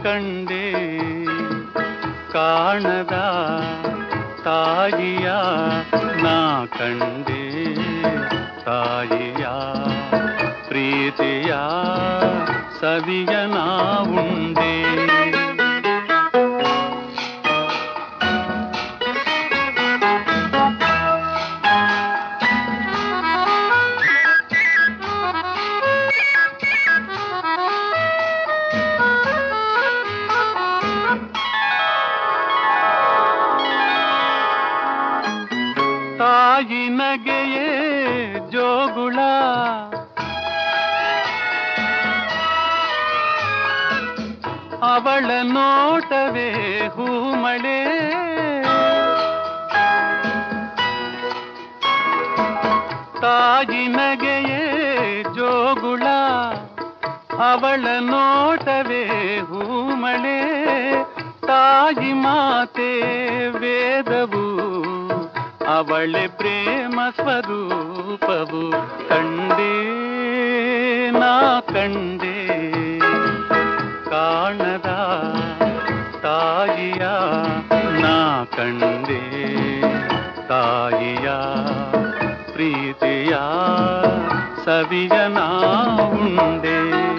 ಕಂಡೆ ಕಾಣದ ತಾಯಿಯ ನಾ ಕಂಡೆ ತಾಯಿಯ ಪ್ರೀತಿಯ ಸವಿಯ ನಾ ಉಂಡೆ ತಾಯಿ ನಗೆಯೇ ಜೋಗುಳ ಅವಳ ನೋಟವೇ ಹೂಮಳೆ ತಾಯಿ ನಗೆಯೇ ಜೋಗುಳ ಅವಳ ನೋಟವೇ ಹೂಮಳೆ ತಾಯಿ ಮಾತೆ ವೇದವು ಅವಳೆ ಪ್ರೇಮ ಸ್ವರೂಪವು ಕಂಡೆ ನಾ ಕಂಡೆ ಕಾಣದ ತಾಯಿಯ ನಾ ಕಂಡೆ ತಾಯಿಯ ಪ್ರೀತಿಯ ಸವಿಯ ನಾ ಉಂಡೆ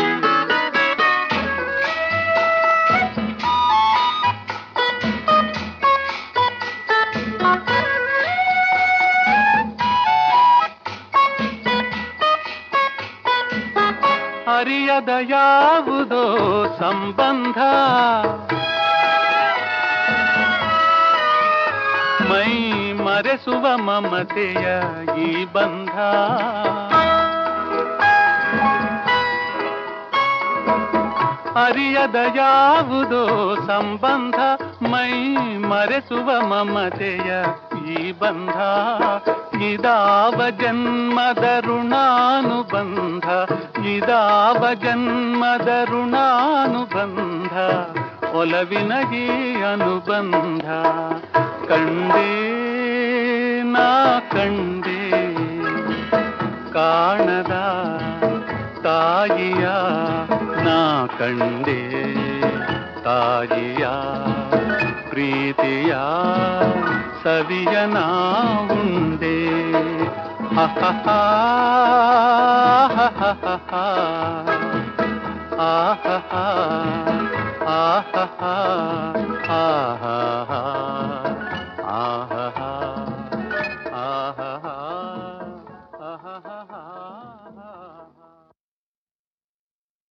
ಅರಿಯದ ಯಾವುದೋ ಸಂಬಂಧ ಮೈ ಮರೆಸುವ ಮಮತೆಯ ಈ ಬಂಧ ಅರಿಯದ ಯಾವುದೋ ಸಂಬಂಧ ಮೈ ಮರೆಸುವ ಮಮತೆಯ ಈ ಬಂಧ ಇದಾವ ಜನ್ಮದ ಋಣಾನುಬಂಧ ಇದಾವ ಜನ್ಮದ ಋಣಾನುಬಂಧ ಒಲವಿನ ಈ ಅನುಬಂಧ ಕಂಡೆ ನಾ ಕಂಡೆ ಕಾಣದ ತಾಯಿಯ ನಾ ಕಂಡೆ ತಾಯಿಯ ಪ್ರೀತಿಯ ಸವಿಯ ನಾ ಉಂಡೆ ಆಹಾ ಆಹಾ ಆಹಾ ಆಹಾ ಆಹಾ